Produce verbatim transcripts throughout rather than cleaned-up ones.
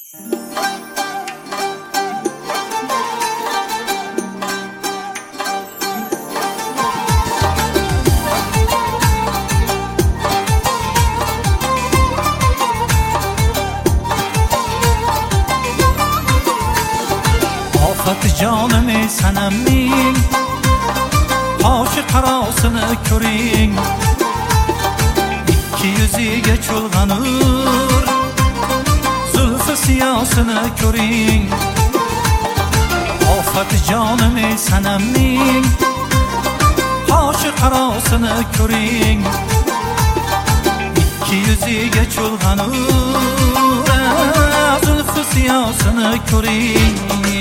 Jonim sanamning qoshi qarosini ko'ring, ikki yuziga cho'lg'anur zulfi siyosini ko'ring. Ofat jonim sanamning qoshi qarosini ko'ring, ikki yuziga cho'lg'anur zulfi siyosini ko'ring.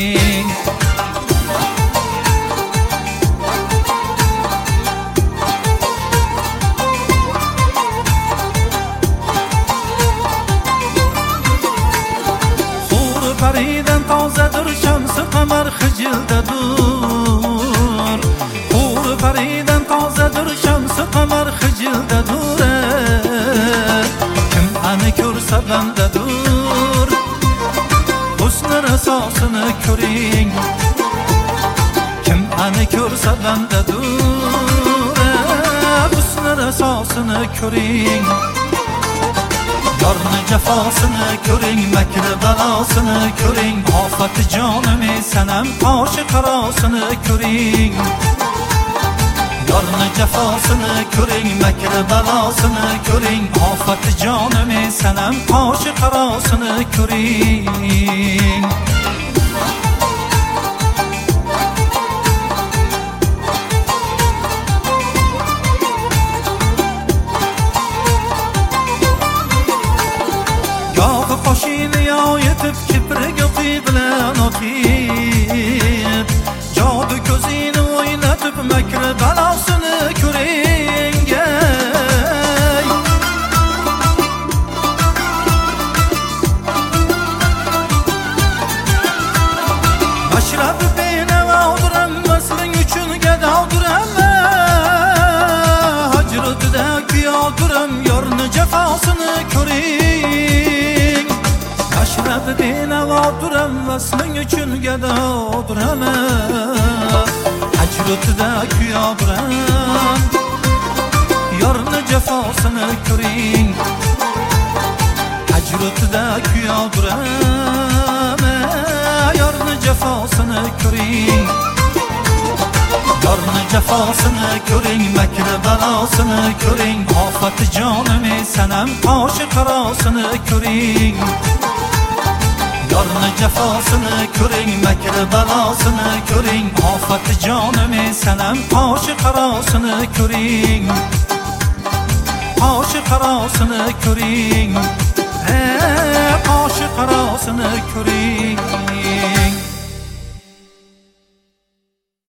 Paridan tozadur shamsi qamar xijildadur, huri paridan tozadur shamsi qamar xijildadur. Kim ani ko'rsa bandadur, husni rasosini ko'ring. Kim ani ko'rsa bandadur, husni rasosini ko'ring. Yorni jafosini ko'ring, makri balosini ko'ring. Ofati jonim sanam qoshi qarosini ko'ring. Yorni jafosini ko'ring, makri balosini ko'ring. Ofati jonim sanam qoshi qarosini ko'ring. Gohi qoshini yoyitib, kipriga qiy bilan otib, jodu ko'zini o'ynatib, makri balosini ko'ring. Mashrab benavoduram, vasling uchun gadoduram, hajratida kuyoduram, yorni jafosini ko'ring. Mashrab benavoduram, vasling uchun gadoduram, hajratida kuyoduram, yorni jafosini ko'ring. Hajratida kuyoduram, yorni jafosini ko'ring. Yorni jafosini ko'ring, makri balosini ko'ring. Ofati jonim sanam qoshi qarosini ko'ring. Yorni jafosini ko'ring, makri balosini ko'ring. Ofati jonim sanam qoshi qarosini ko'ring. Qoshi qarosini ko'ring, qoshi qarosini ko'ring.